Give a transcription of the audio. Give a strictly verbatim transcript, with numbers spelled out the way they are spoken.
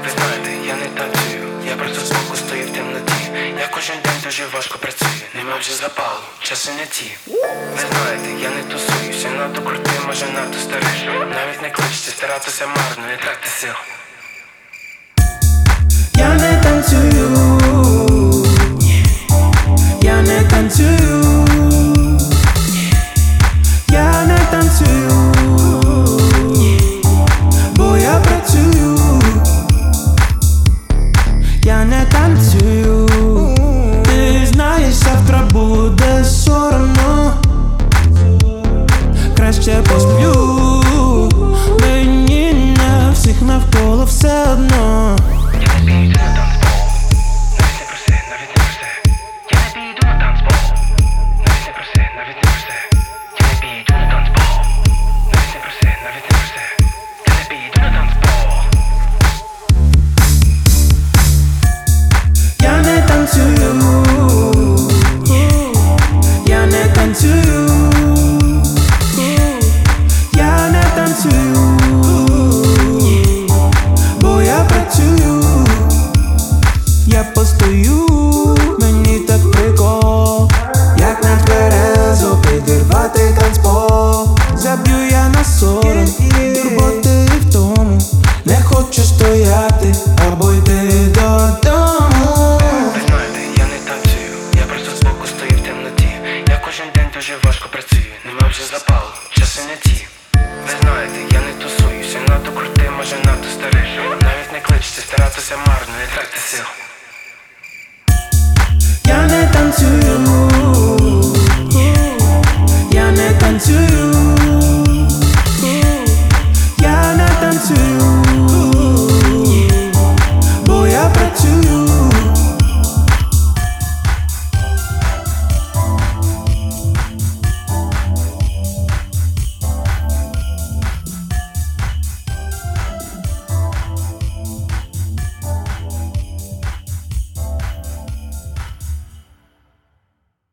Ви знаєте, я не танцюю, я просто збоку стою в темноті. Я кожен день дуже важко працюю, нема вже запалу, часи не ті. Ви знаєте, я не тусуюся, надто крутий, може надто старий. Навіть не кличте, старатися марно, не тратьте сил. Я не танцюю, я не танцюю, я не танцюю, бо я працюю. Я не танцюю, ти знаєш, завтра буде соромно. Краще посплю, мені на всіх навколо все одно. Я не піду на танцпол, навіть не проси, навіть не проси. Я не піду на танцпол, навіть не проси, навіть не проси. Я не піду на танцпол, навіть не проси, навіть не проси. Я не піду на танцпол. Я не танцюю, я не танцюю, я не танцюю, бо я працюю. Я постою, мені так прикол, як на тверезо підірвати танцпол. Заб'ю я на сором, турботи в тому, не хочу стояти або йти додому. Ви знаєте, я не танцюю, я просто збоку стою в темноті. Я кожен день дуже важко працюю, нема вже запалу, часи не ті. Ви знаєте, я не тусуюся, надто крутий, може надто старий. Навіть не кличте, старатися марно, не тратьте сил. Я не танцюю, я не танцюю, я не танцюю.